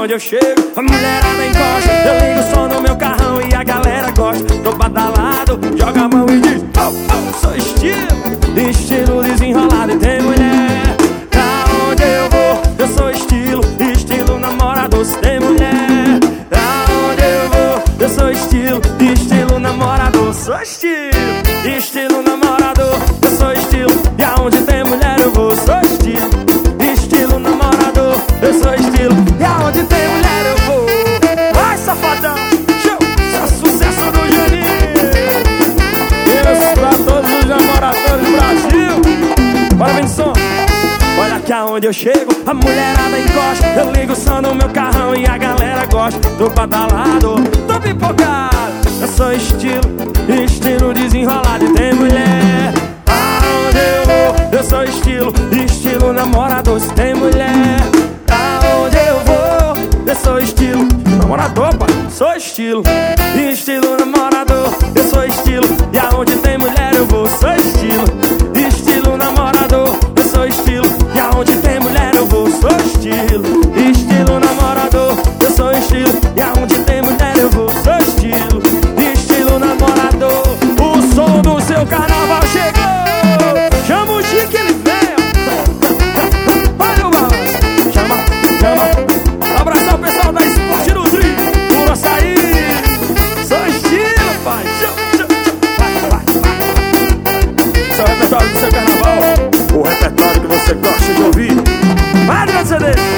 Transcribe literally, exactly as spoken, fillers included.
aonde eu chego, a mulherada encosta. Eu ligo o som no meu carrão e a galera gosta. Tô badalado, joga a mão e diz: oh, oh, sou estilo, estilo desenrolado e tem mulher. Aonde eu vou, eu sou estilo, estilo namorador se tem mulher. Aonde eu vou, eu sou estilo, estilo namorador. Sou estilo, estilo namorador. Eu sou estilo, e aonde tem mulher eu vou. Sou estilo, estilo namorador. Eu sou estilo, e aonde tem mulher eu vou. Vai, safadão, show, é sucesso do Juninho. Isso pra todos os namoradores do Brasil. Bora, vem de som. Olha que aonde eu chego, a mulherada encosta. Eu ligo o som no meu carrão e a galera gosta. Tô badalado, tô pipocado. Eu sou estilo, estilo desenrolado e tem mulher. Aonde eu vou, eu sou estilo, estilo namorador se tem mulher. Aonde eu vou, eu sou estilo namorador, pai. Sou estilo, estilo namorador. Eu sou estilo, e aonde tem mulher eu vou. Sou estilo, estilo namorador. Eu sou estilo, e aonde tem mulher eu vou. Sou estilo, estilo namorador. Eu sou estilo, e aonde tem mulher eu vou. Sou estilo, estilo namorador. O som do seu carnaval chegou. Chama o Chique, ele vem. Olha o balão. Chama, chama. Abraçar o pessoal da Esporte do Tri. Puro açaí. Sou estilo, pai. Vai, vai, vai. Esse é o repertório do seu carnaval. O repertório que você gosta de ouvir. Vai, meu C D.